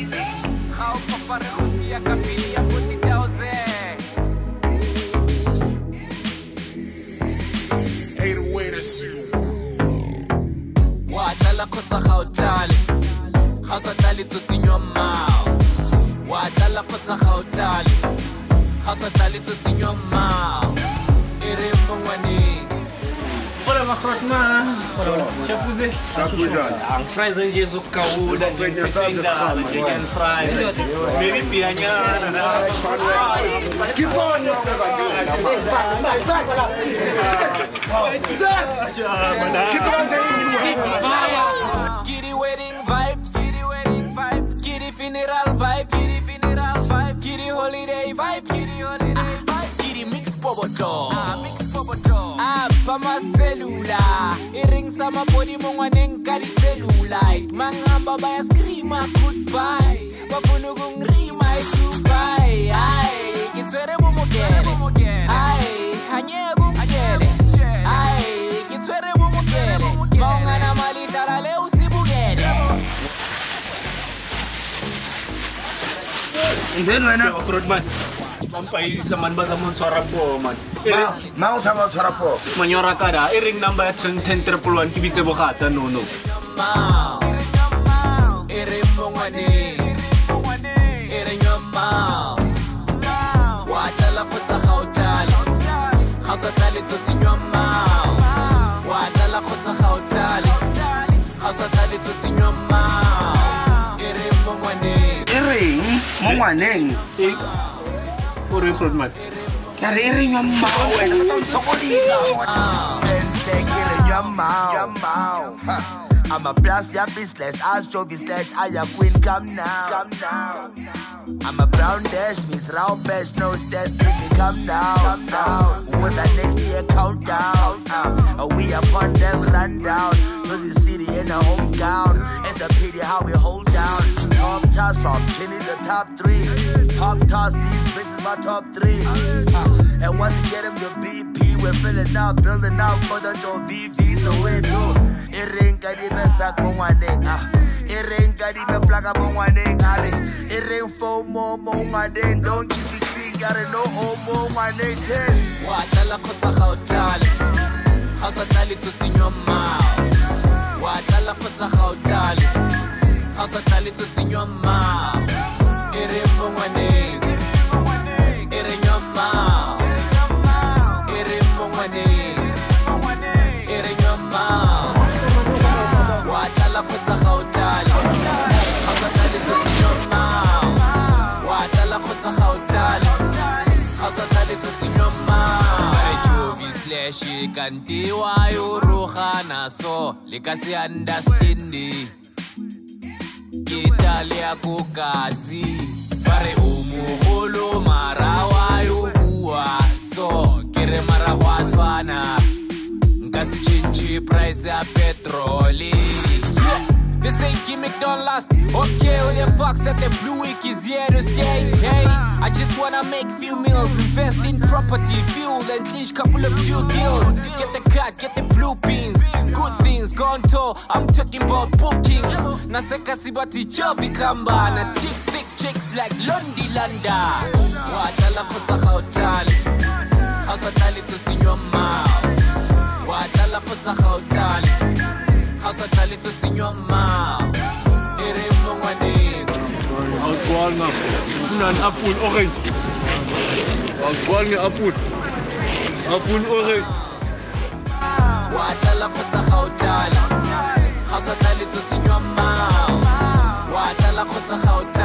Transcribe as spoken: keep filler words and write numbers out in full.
easy. How papa Rusia kapili ya forty thousand. Hey, the way to sue. Wadala kotsa gautali. Gasa tali tsotsinywa mao. Wadala kotsa gautali. Gasa tali tsotsinywa mao. Ere mongwane. Ora makrotna. Chapuze. Chapuza. Ang fries ang jesu kauda din pinda chicken fries. Maybe pianya. Keep on. Keep on. Giddy wedding vibes. Giddy wedding vibes. Giddy funeral vibes. Giddy funeral vibes. Giddy holiday vibes. Giddy holiday vibes. Giddy mixed boboto. Ah, mixed boboto. Ah, pama cellular. Iring sama body mongwaneng kadi cellular. Mangamba baya scream goodbye. Bafunugong rima goodbye. Ay, kitswere bumukele. Ay, hanye gumchele. Ay, kitswere bumukele. Maunga na malitara le usibugele. Then when Makrotman. Mampai zaman basa mon suara po man. mau sama suara po. Menyora kada iring nambah ten ten terpuluhan kibitse bokata no no. Mau. Ere mongwane. Ere nyamau. Wadala kotsa gautali. Gasa tali tsotsinywa mau. Wadala kotsa gautali. Gasa tali tsotsinywa mau. Ere mongwane. Iring, mongwaneng. Eh. Ora Makrotman. Kare iring yang mau, enak betul sokolisa. Take it in your mouth. Your mouth. I'm a blast your business. Ask Jovi slash Aya Queen. Come now. Come now. I'm a brown dash, Miss Raw Bash, no stress, baby, come down. Come down. What's that next year countdown? Uh, we upon them run down. Cause the city in the hometown. It's a pity how we hold down. Top toss from Kenny the top three. Top toss, these bitches my top three. Uh, and once you get them your B P, we're filling up, building up for the door V V. So we do. It ring kadi me sak mo waning. It ring kadi me plaga mo waning. It ring for more mo waning. Don't keep it clean, gotta know all more waning. Wadala kotsa gautali. Gasa tali tsotsinywa mau. Wadala kotsa gautali. Gasa tali tsotsinywa mau. Ere mongwane. Ere nyamau. Ere mongwane. Ere nyamau. Wadala kotsa gautali. Gasa tali tsotsinywa mau. Wadala kotsa gautali. Gasa tali tsotsinywa mau. Jovi slash kanti wa yoruga naso lekasi understandi. Italia kukasi bare umuholo marawa yobua so kere mara khwatswana nkasi chinchi price ya petroli. This ain't gimmick, don't last. Okay, all your fucks at the blue week is here to stay. Hey, I just wanna make few meals, invest in property, fuel, and clinch couple of few deals. Get the cut, get the blue beans, good things, gone to. I'm talking about bookings. Naseka sibati Jovi kamba na thick thick chicks like Lundi Landa. Wadala kotsa gautali, gasa tali tsotsinywa mau. Wadala kotsa gautali. Gasa tali tsotsinywa mau. Ere mongwane. Alkohol nga. Unan apple orange. Alkohol nga apple. Apple orange. Wadala kotsa gautali. Gasa tali tsotsinywa mau. Wadala kotsa gautali.